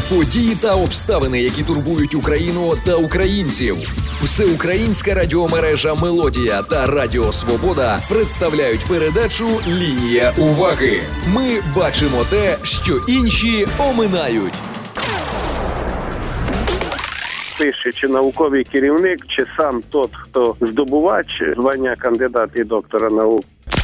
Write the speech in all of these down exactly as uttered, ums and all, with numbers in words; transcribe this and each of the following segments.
Події та обставини, які турбують Україну та українців. Всеукраїнська радіомережа «Мелодія» та Радіо Свобода представляють передачу «Лінія уваги». Ми бачимо те, що інші оминають. Пише, чи науковий керівник, чи сам тот, хто здобувач звання кандидата і доктора наук.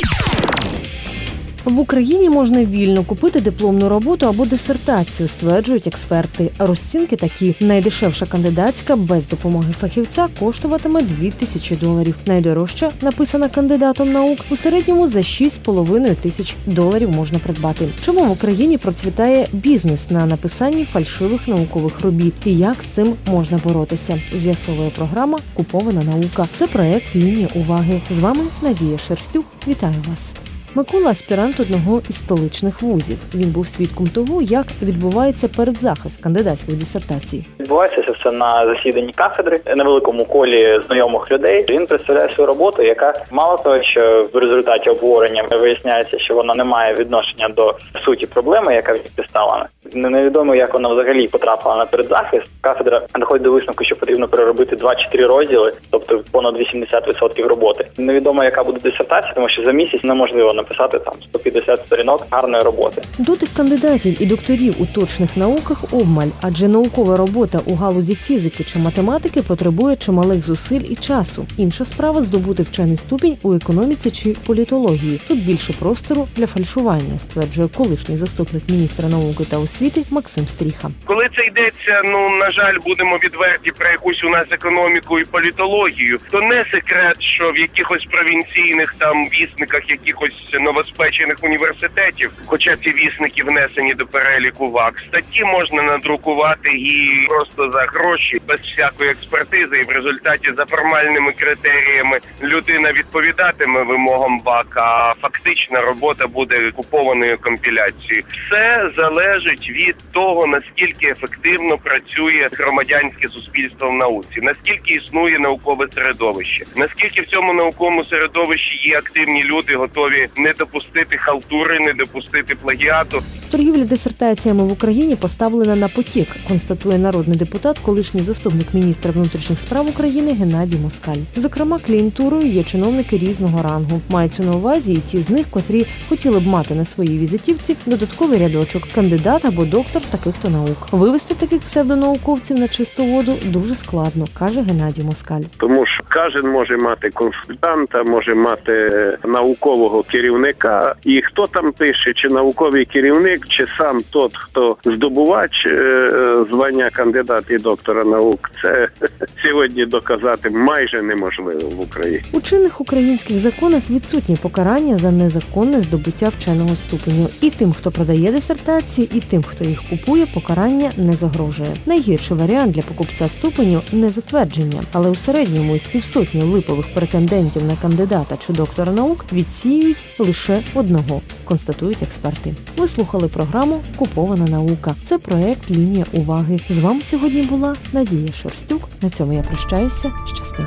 В Україні можна вільно купити дипломну роботу або дисертацію, стверджують експерти. Розцінки такі. Найдешевша кандидатська без допомоги фахівця коштуватиме дві тисячі доларів. Найдорожча, написана кандидатом наук, у середньому за шість з половиною тисяч доларів можна придбати. Чому в Україні процвітає бізнес на написанні фальшивих наукових робіт? І як з цим можна боротися? З'ясовує програма «Купована наука». Це проект «Лінія уваги». З вами Надія Шерстюк. Вітаю вас. Микола – аспірант одного із столичних вузів. Він був свідком того, як відбувається передзахист кандидатських дисертацій. Відбувається це все на засіданні кафедри, на великому колі знайомих людей. Він представляє свою роботу, яка мало того, що в результаті обговорення виясняється, що вона не має відношення до суті проблеми, яка в ній стала. Невідомо, як вона взагалі потрапила на передзахист. Кафедра доходить до висновку, що потрібно переробити два-чотири розділи, тобто понад вісімдесят відсотків роботи. Невідомо, яка буде дисертація, тому що за місяць неможливо написати там сто п'ятдесят сторінок гарної роботи. До тих кандидатів і докторів у точних науках обмаль, адже наукова робота у галузі фізики чи математики потребує чималих зусиль і часу. Інша справа – здобути вчений ступінь у економіці чи політології. Тут більше простору для фальшування, стверджує колишній заступник міністра науки та освіти Максим Стріха. Коли це йдеться, ну, на жаль, будемо відверті, про якусь у нас економіку і політологію, то не секрет, що в якихось провінційних там вісниках якихось новоспечених університетів, хоча ці вісники внесені до переліку ВАК, статті можна надрукувати і просто за гроші, без всякої експертизи, і в результаті за формальними критеріями людина відповідатиме вимогам ВАК, а фактична робота буде купованою компіляцією. Все залежить від того, наскільки ефективно працює громадянське суспільство в науці, наскільки існує наукове середовище, наскільки в цьому науковому середовищі є активні люди, готові не допустити халтури, не допустити плагіату. Торгівля дисертаціями в Україні поставлена на потік, констатує народний депутат, колишній заступник міністра внутрішніх справ України Геннадій Москаль. Зокрема, клієнтурою є чиновники різного рангу. Мається на увазі і ті з них, котрі хотіли б мати на своїй візитівці додатковий рядочок кандидат або доктор таких-то наук. Вивести таких псевдонауковців на чисту воду дуже складно, каже Геннадій Москаль. Тому що кожен може мати консультанта, може мати наукового керівника. І хто там пише, чи науковий керівник, чи сам тот, хто здобувач звання кандидата і доктора наук, це сьогодні доказати майже неможливо в Україні. У чинних українських законах відсутні покарання за незаконне здобуття вченого ступеню. І тим, хто продає дисертації, і тим, хто їх купує, покарання не загрожує. Найгірший варіант для покупця ступеню – незатвердження. Але у середньому із півсотні липових претендентів на кандидата чи доктора наук відсіюють лише одного, констатують експерти. Ви слухали програму «Купована наука». Це проект «Лінія уваги». З вами сьогодні була Надія Шерстюк. На цьому я прощаюся. Щасти.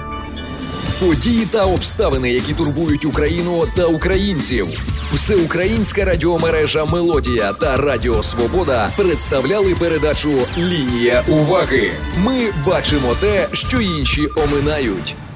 Події та обставини, які турбують Україну та українців. Всеукраїнська радіомережа «Мелодія» та Радіо Свобода представляли передачу «Лінія уваги». Ми бачимо те, що інші оминають.